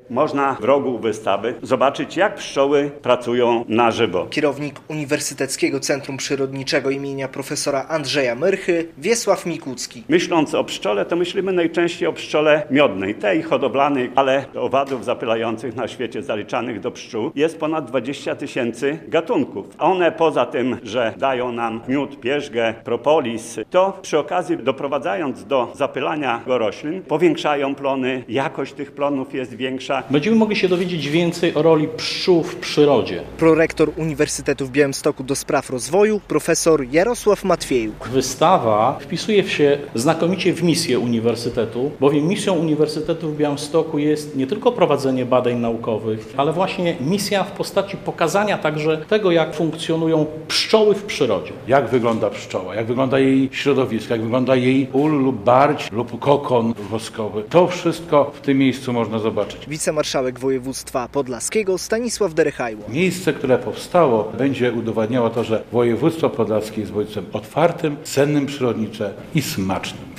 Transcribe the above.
Można w rogu wystawy zobaczyć, jak pszczoły pracują na żywo. Kierownik Uniwersyteckiego Centrum Przyrodniczego imienia profesora Andrzeja Myrchy, Wiesław Mikucki. Myśląc o pszczole, to myślimy najczęściej o pszczole miodnej, tej hodowlanej, ale owadów zapylających na świecie zaliczanych do pszczół jest ponad 20 000 gatunków. One poza tym, że dają nam miód, pierzgę, propolis, to przy okazji doprowadzając do zapylania roślin, powiększają plony, jakość tych plonów jest większa. Będziemy mogli się dowiedzieć więcej o roli pszczół w przyrodzie. Prorektor Uniwersytetu w Białymstoku do spraw rozwoju, profesor Jarosław Matwiejuk. Wystawa wpisuje się znakomicie w misję uniwersytetu, bowiem misją Uniwersytetu w Białymstoku jest nie tylko prowadzenie badań naukowych, ale właśnie misja w postaci pokazania także tego, jak funkcjonują pszczoły w przyrodzie. Jak wygląda pszczoła, jak wygląda jej środowisko, jak wygląda jej ul lub barć lub kokon woskowy. To wszystko w tym miejscu można zobaczyć. Wicemarszałek województwa podlaskiego Stanisław Derechajło. Miejsce, które powstało, będzie udowadniało to, że województwo podlaskie jest województwem otwartym, cennym przyrodniczo i smacznym.